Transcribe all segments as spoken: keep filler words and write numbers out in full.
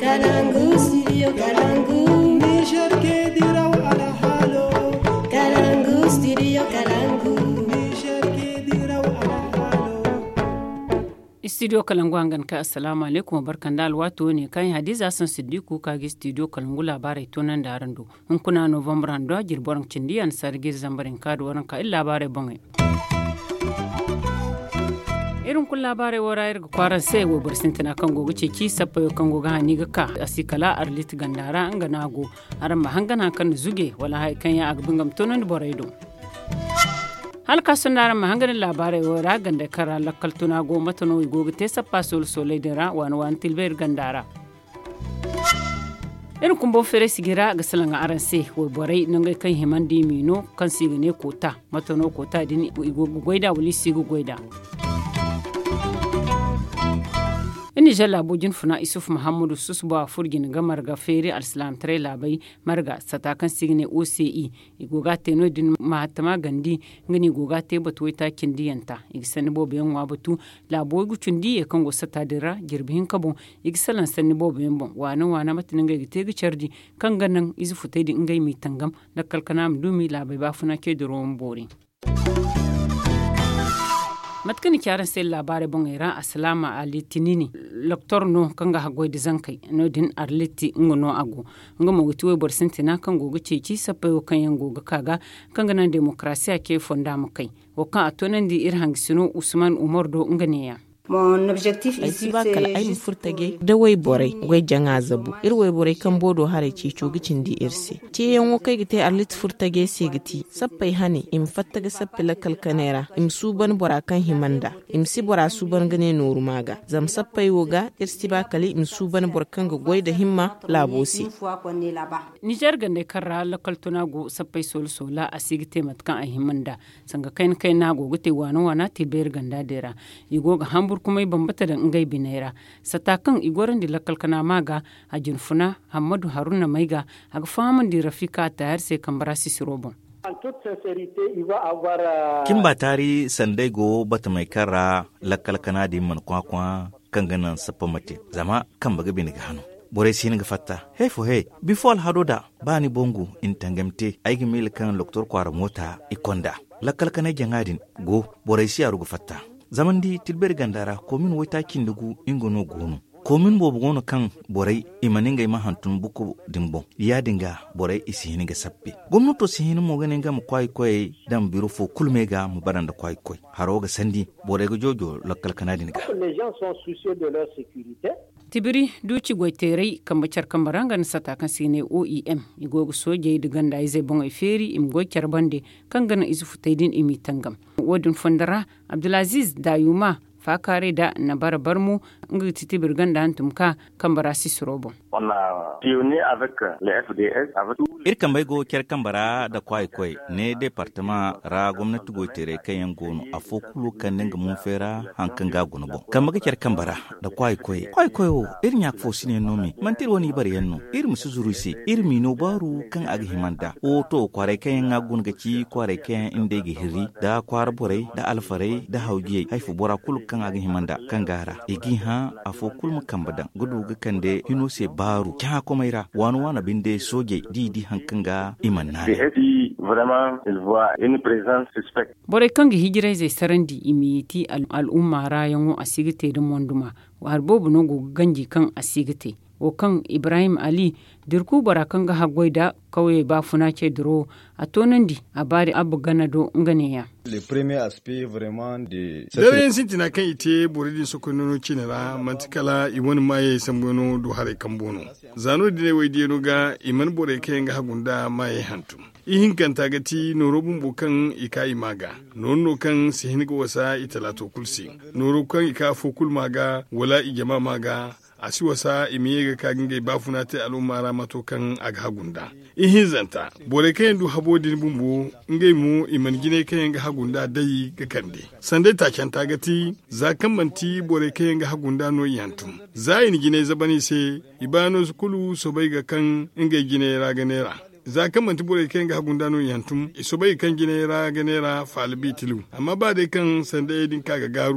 Kalangu, studio Kalangu. Niger ke diraw ala halo. Kalangu, studio Kalangu. Niger ke diraw ala halo. Studio Kalangu angan ka assalamu alaikum barkan da alwato ne kan Hadiza San Siddiku kage studio Kalangu labarai tonan da arando. In kuna November ando jirboran cindiyan sargir zambarin kadu waran ka illa labarai bangai. Irin kun labarai wara irga kwaran sai wo bursintina kan gogo ce ki sappa kan gogo hani ga ka asikala arlit gandara an ga nago aran ma hangana kan zuge wala hay kan ya agbin gam tonon boraido halka sundaran ma hanganin labarai wara ganda kara lakkal tuna go matano gogo te sappa sol solai dira wan wan tilber gandara irin kun bon fere sigira ga salanga aran sai wo borai nan ga kan himandi mino kan sigine kota matano kota din gogo goida wali sigu goida ini jalla bujin funa isuf muhammadu susba furgin ga marga feri al-islam tare labai marga satakan signe O C E igoga teno din mahatma gandi ngani goga te batu ta kindiyanta igsani bobe yan wabatu labo gucundi e kango satadira girbihin kabon igsalan sanni bobe yan bon wana wana matin ga gite ga chardi kan ganan izu futai din ngai mi tangam da kalkana mdumi labai ba funa ke duro mbori matkani kyaran sai labarai bon ira asalama ali tinini loktor no kanga hagoi da zankai no din arliti ngono ago ngomo gutuwe borsentina kango guce ci sapai kan yango ga kaga kanga nan demokrasiya ke fonda mukai wakan atonan di irhang sino usman umar do nganeya Mon objectif ici ba kala ay furtage da way borai way janga zabu ir way borai kan bodo hare ci cugicin di irse ci yan wakai gite arlit furtage se giti sappai hani im fattaga sappi la kalkanera im suban bora kan himanda im si bora suban gane noru maga zam sappai woga irsi ba kali im suban bor kan go goy da himma labosi Niger gande karra la kaltuna go sappai sol sola asigite matkan a himanda sanga kain kai na go gute wano wana tiber ganda dera igo ga hambur kuma bambata da ngai binaira satakan igoran di lakal kana maga a junfuna Hamadu Haruna Maiga a faman di Rafika ta har sai kambara sisirobon kin ba tari sandai go bata mai kara lakal kana di man kwakwa kan ganan sappa mate zama kan baga bin ga hanu bore sin ga fatta hey fo hey before hadoda bani bongo in tangamte aigi mil kan doktor kwara mota ikonda lakal kana jangadin go bore si arugo fatta zaman di tilber gandara komin wata kindugu ingono gono komin bobo gono kan borai imaninga ima hantun buku dimbo ya dinga borai isihini ga sappi gwamnato sihini mo ganin ga mu kwai kwai dan biro fo kulmega mu baranda kwai kwai haro ga sandi borai ga jojo lokal kanadin ga tibiri duci goiterai kambacar kambarangan satakan sine O E M igogo soje diganda ize bon feri im go bande kan gana isu futaidin imi tangam wodin fondara Abdulaziz Dayuma fakare da na barbar mu ngi titi birganda antumka kambara sisrobo on a pionnier avec le F D S avec irkan bai go kyar kambara da kwai kwai ne departement ra gwamnati go tere kayan gono a fokulu kan dinga mun fera hankan ga gono bon kan maga kyar kambara da kwai kwai kwai kwai o irin yak fo sine nomi mantir woni bar yanno ir musu zurusi ir mino baru kan aga himanda o to kware kayan ga gun ga ci kware kayan inde ga hiri da kwar borai da alfarai da haugiye haifu bora kul kan aga himanda kan gara igi ha a fokul mu kambadan gudu ga kande hino se baru kya komaira wanu wana binde soje didi hankanga imanna vraiment il voit une présence suspecte bore kangi hijira zai sarandi imiti al'umma rayan asigite da monduma war bobu no go ganji kan asigite o kan Ibrahim Ali dirku barakan ga hagwaida kawai ba funa ke duro a tonandi a bari abu ganado nganeya le premier aspect vraiment de dare sintina kan ite boridi sokonono cinara mantikala iwon maye sambono do hare kambono zano dine wai dino ga iman bore kai ga hagunda maye hantu ihin kan tagati norobun bukan ikai maga nonno kan sihin go wasa italato kulsi noro kan ika fokul maga wala ijama maga asi wasa imiye ga kagin gai bafuna ta al'umma mato kan aghagunda ihin zanta bore kayan du habodin bumbu ngai mu iman gine kayan ga hagunda dai ga kande sande ta kan tagati za kan manti bore kayan ga hagunda no yantum za yin gine zabani se ibano kulu so bai ga kan ngai gine raganera za kan manti bore kayan ga hagunda no yantum iso bai kan gine raganera falbi tilu amma ba dai kan sande din kaga garu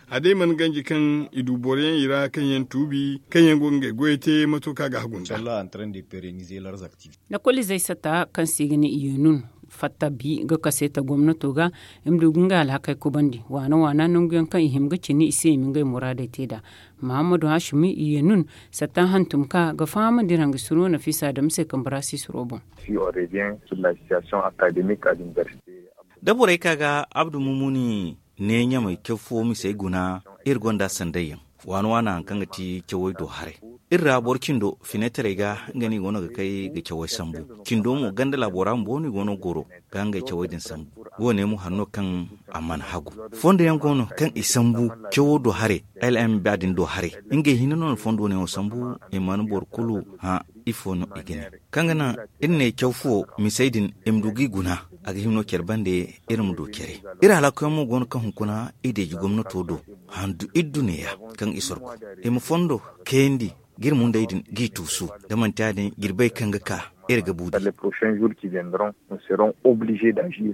a dai man ganji kan idu boren ira kan yan tubi kan yan gonge goyete matuka ga hagunda Allah en train de pérenniser leurs activités na koli zai sata kan sigini iyonun fatta bi ga kaseta gwamnato ga imdu gunga alhakai kubandi wana wana nungiyan kan ihimga cini ise min gai murada teda Muhammadu Hashimi iyonun sata hantum ka ga fama diranga suno na fisa da mse kan brasi surobon si on revient sur la situation académique à l'université dabore kaga Abdu Mumuni ne nya mai kyafo mi sai guna irgonda sandayan wani wana kan ga ti kyawai do hare irra bor kindo finetere ga ngani gono ga kai ga kyawai sambu kindo mu ganda laboran boni gono goro ganga kyawai din sambu wone mu hanno kan amman hagu fondo yan gono kan isambu kyawo do hare lm badin do hare inge hinono fondo ne o sambu e man bor kulu ha ifono igene kangana inne kyawfo misaidin imdugi guna aga himno kerbande irin do kere ira la ko mu gono kan hunkuna ide ji gwamnato do handu idduneya kan isorko e mu fondo kendi girmun da idin gitusu da manta da girbai kan ga ka irga budi les prochains jours qui viendront nous serons obligés d'agir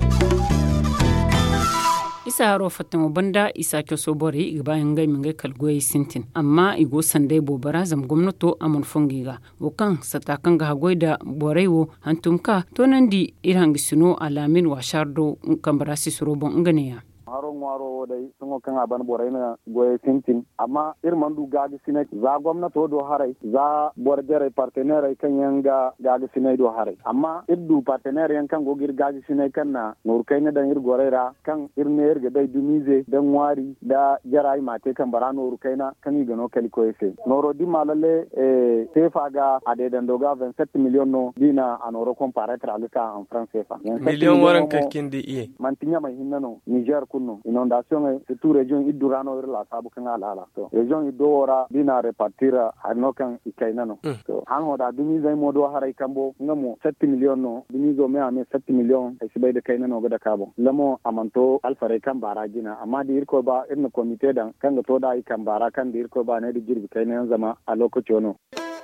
isa haro fatin banda isa ke so bore i bayan gai min gai kalgoyi sintin amma igo sandai bobara zam gwamnato amon fungiga wokan satakan ga hagoi da borewo hantumka to nan di iran gisino alamin wa shardo kambarasi surobon nganeya haron waro dai sun kan aban borai na goye sintin amma irman du gagi sinai za gwamnato do harai za borjere partenaire kan yanga gagi sinai do harai amma iddu partenaire yan kan gogir gagi sinai kan na nur kai na dan ir gorera kan irne irga dai dumize dan wari da jarai mate kan bara nur kai na kan yi gano kali ko ese noro di malale e sefa ga ade dan doga vingt-sept millions no dina anoro comparaître alika en francs C F A million waran kakkin di iye mantinya mai hinnano Niger no inondation e tout région idurano irla sabu kan ala to région idora dina repartira hanno kan ikaina no to han hoda dumi zai modo harai kambo ngamo sept millions no dumi zo me ame sept millions e sibai da kaina no gada kabo lamo amanto alfare kan barajina amma da irko ba irin comité dan kan ga to da ikan bara kan da irko ba ne da girbi kaina zama a lokacin no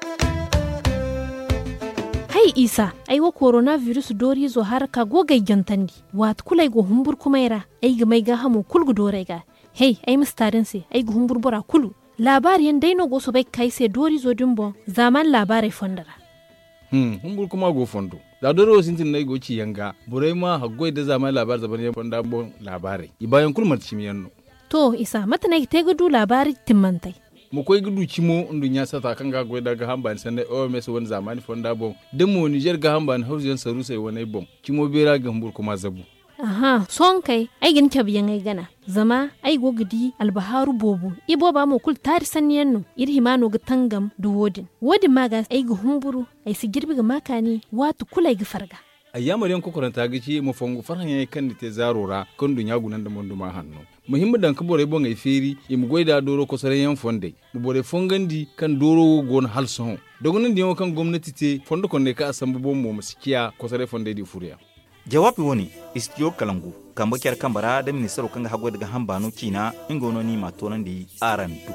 Hai Isa, aiwa coronavirus dori zo har ka gogai jantandi. Wat kulai go humbur kumaira, ai ga mai ga hamu kulgu dore ga. Hey, ai mustarin se, ai go humbur bora kulu. Labari yan daino go so bai kai se dori zo dumbo, zaman labarai fondara. Hmm, humbur kuma go fondo. Da doro sintin nai go ci yanga, burai ma haggoi da zaman labar zaban yan fonda bon labarai. Ibayan kulmar cimiyanno. To Isa, mata nai te gudu labari timmantai. mu koy gudu cimo ndun ya sata kan ga goida ga hamban sande o mes won zamani fonda bon demo Niger ga hamban hausen saru sai wonai bon cimo bera ga hambur kuma zabu aha son kai ai gin ka biyan ai gana zama ai gogidi albaharu bobu ibo ba mu kul tar sanniyan no ir himano ga tangam du wodin wodin maga ai ga humburu ai si girbi ga makani watu kulai ga farga ayyamar yan kokoranta gici mu fongu farhan yayi kan te zarora kan dunya gunan da monduma hannu muhimmi dan kabore bon ai feri im goida doro ko sare yan fonde mu bore fongandi kan doro gon halson dogonan diyo kan gwamnati te fondo kon ne ka asambu bon mu musikiya ko sare fonde di furiya jawabi woni istiyo kalangu kan bakiyar kambara da ministero kan hago daga hambano kina ingono ni matonan di arantu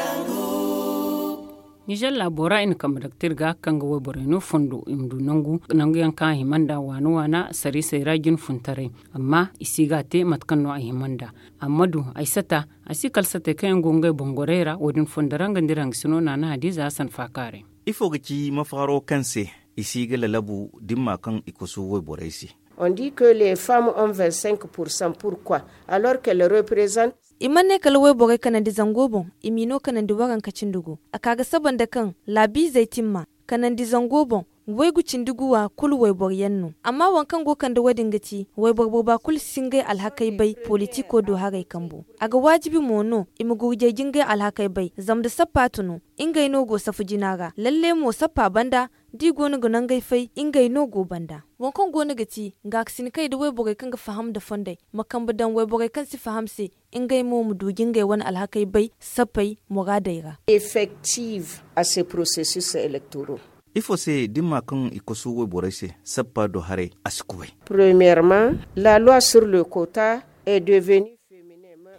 Nijar labora in kam daktir ga kan ga webore no fondo imdu nangu nangu yan kan himanda wano wana sari sai ragin funtare amma isiga te matkan no himanda amadu aisata asikal sate kan gongai bongorera wodin fondaranga ndirang suno nana hadiza hasan fakare ifo gici mafaro kanse isiga lalabu dimma kan ikoso webore si. On dit que les femmes ont vingt-cinq pour cent. Pourquoi? Alors qu'elles représentent imanne kalwai bogai kana di zangobon imino kana di wagan kacin dugu akaga saban da kan labi zai timma kana di zangobon wai gucin duguwa kul wai boryannu amma wankan go kan da wadin gaci wai borbo ba kul singai alhakai bai politiko do hagai kambo aga wajibi mono imugu je jingai alhakai bai zamda sapatunu ingai no go safu jinaga lalle mo sappa banda di gonu gunan gaifai ingai no go banda wankan go gaci ga sin kai da wai bogai kan ga faham da fondai makan budan wai bogai kan si fahamse ingai mo mu dugin gai wani alhakai bai sapai mugadaira effective à ces processus électoraux. Ifo se dimma kan ikosu we borese sappa do hare askuwe. Premièrement, la loi sur le quota est devenue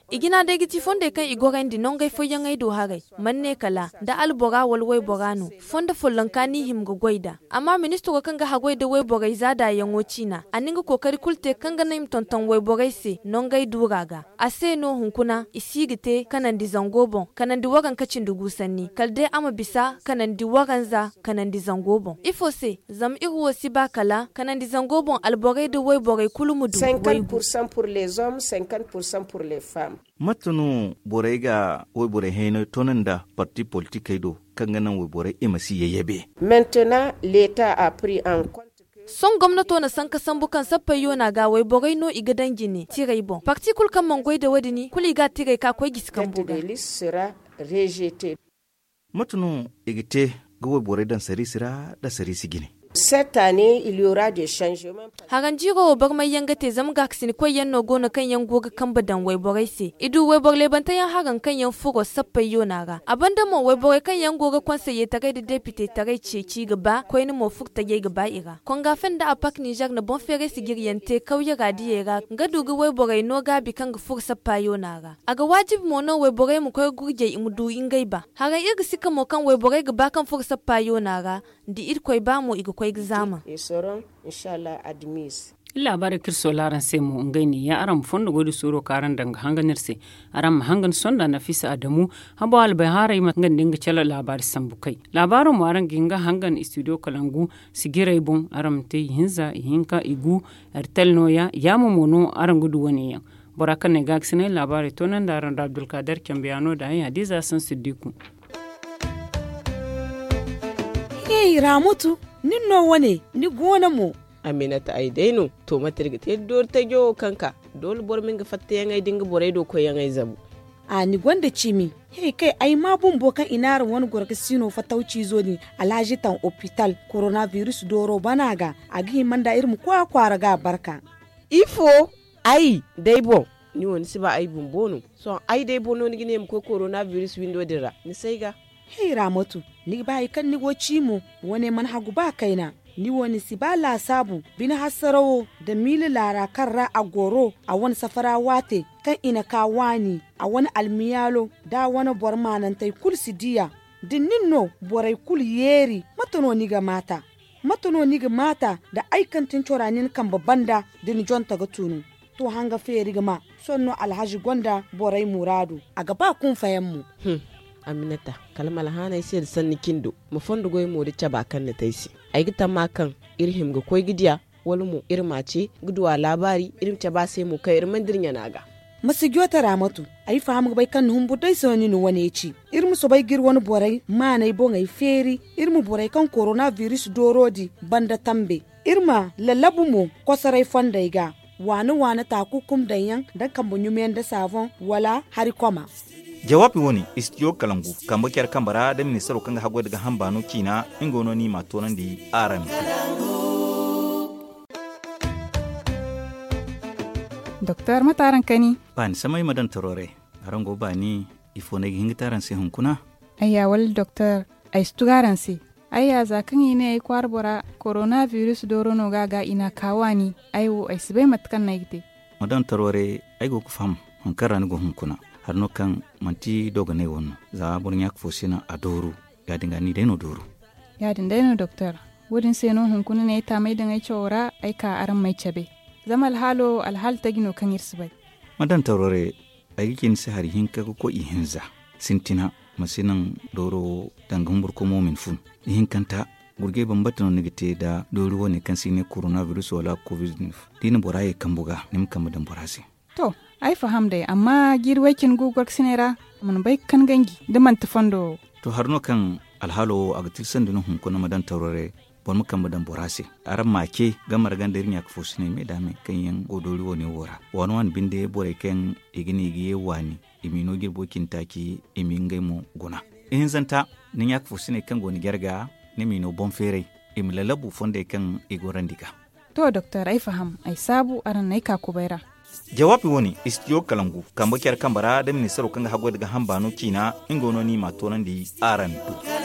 igina da giti fonda kan igoran di non gai foyan ai do hagai manne kala da albora wal wai borano fonda follan kani him go goida amma ministro kan ga hagoi da wai bogai zada yango cina aninga kokari kulte kan ga naim tonton wai bogai se non gai duraga ase no hunkuna isigite kanan di zangobon kanan di wagan kacin dugu sanni kalde ama bisa kanan di wagan za kanan di zangobon ifo se zam ihu si ba kala kanan di zangobon albogai da wai bogai kulumudu cinquante pour cent pour les hommes cinquante pour cent pour les femmes. Matunu borega wai bore heno tonanda parti politique do kanganan wai bore imasi yayebe. Maintenant l'État a pris en compte son gwamnato na san kasan bukan sappa yona ga wai bogai no iga dangi ne tirai bon parti kul kan mangoi da wadini kuli ga tirai ka koi giskan buga sera rejeté. Matunu igite ga wai bore dan sari sira da sari sigine. Cette année, il y aura des changements. Hagan jiro bar mai yanga te zam ga ksini ko yan no gona kan yan goga kan badan wai borai se. Idu wai bor le banta yan hagan kan yan fugo sappa yona ga. Abanda mo wai borai kan yan goga konse ye tagay de député tagay ce ci gaba ko ni mo fuk tagay gaba ira. Kon ga fen da apak Niger na bon fere sigiriyante kauya ga diye ga. Ga duga wai borai no ga bi kan ga fuk sappa yona ga. Aga wajib mo no wai borai mu ko gurje imudu ingai ba. Hagan irga sika mo kan wai borai gaba kan fuk sappa yona ga. Di ir koy ba mo iga koy examen. Ils seront inshallah admis. Labarin kirso laran sai mu ngaini ya aram fondo godi suro karan danga hanganirse aram hangan sonda Nafisa Adamu habo albahara ma ngan dinga chala labar sambukai labarin mu aran ginga hangan studio Kalangu sigirai bon aram te hinza hinka igu ertel noya yamu mono aran gudu wani ya boraka ne gaksine labari tonan da aran Abdul Kader Kambiano da ya Hadiza San Siddiku. Hey Ramutu ninno wane ni gona mu Aminata ai daino to matirga te dor ta jo kanka dole bor min ga fatta yan ai dinga borai do ko yan ai zabu a ni gwanda cimi hey kai ai ma bun bokan inar wani gorga sino fatauci zo ni alhaji tan hospital coronavirus doro banaga agi manda irin kwa kwara ga barka ifo ai dai bon ni woni siba ai bun bonu so ai dai bono ni gine ko coronavirus window dira ni sai ga hey Ramatu ni ba kan ni go cimo wani man hagu ba kaina ni wani si ba la sabu bin hasarawo da mili lara karra a goro a wani safara wate kan ina ka wani a wani almiyalo da wani bormanan tai kul sidiya dinnin no borai kul yeri matano ni ga mata matano ni ga mata da aikantin coranin kan babanda din jonta ga tunu to hanga feri ga ma sonno alhaji gonda borai muradu a gaba kun fayan mu hmm. Aminata kalmal hana sai da sanni kindo mu fondo goy mo da caba kan na taisi ai gita makan irhim ga koy gidiya wal mu irma ce gudwa labari irim caba sai mu kai irman dirnya naga masigiyota Ramatu ai fahamu bai kan humbu dai soni no wane ci irmu so bai gir wani borai manai bon ai feri irmu borai kan coronavirus dorodi banda tambe irma lallabu mu kosarai fandai ga wani wani takukum danyan dan kan bunyumen da savon wala hari koma jawabi woni istiyo Kalangu kamba kyar kambara da ministero kanga hagwa daga hambano kina ingono ni matonan di aran Doktor mataran kani ban samai madan torore arango bani ifone hingitaran se hunkuna ayya wal doktor ay stugaran se ayya zakan ine ay kwarbora coronavirus dorono gaga ina kawani ayo ay sibai matkan naygte madan torore ay go kufam hunkara ni go hunkuna harno kan manti doga ne wonno za burnya ko sina adoru ya dinga ni deno doru ya dinga no doctor wodin seno hun kun ne ta mai dinga chora ai ka aran mai chabe zamal halo alhal tagino kan irsbai madan tarore ai kin se hari hinka ko i hinza sintina masinan doro dangum burko momin fun hinkanta gurge bambata no negite da doru woni kan sine coronavirus wala covid dinin boraye kambuga nim kamadan borase to ai faham dai amma girwakin google sinera mun bai kan gangi da man tafando to harno kan alhalo agatil sandinu hun ko na madan tawrore bon mukan madan borase aran make gamar gandar nya ko fosine me dame kan yan godori woni wora won wan binde bore ken igini giye wani imino girbokin taki imingai mu guna in zanta nin yak fosine kan goni gerga ne mino bon fere imlalabu fonde kan igorandika to doctor ai faham ai sabu aran nai ka kubaira jawabi woni istiyo Kalangu kamba kyar kambara da ministero kanga hagwa daga hambano kina ingono ni matonan di aran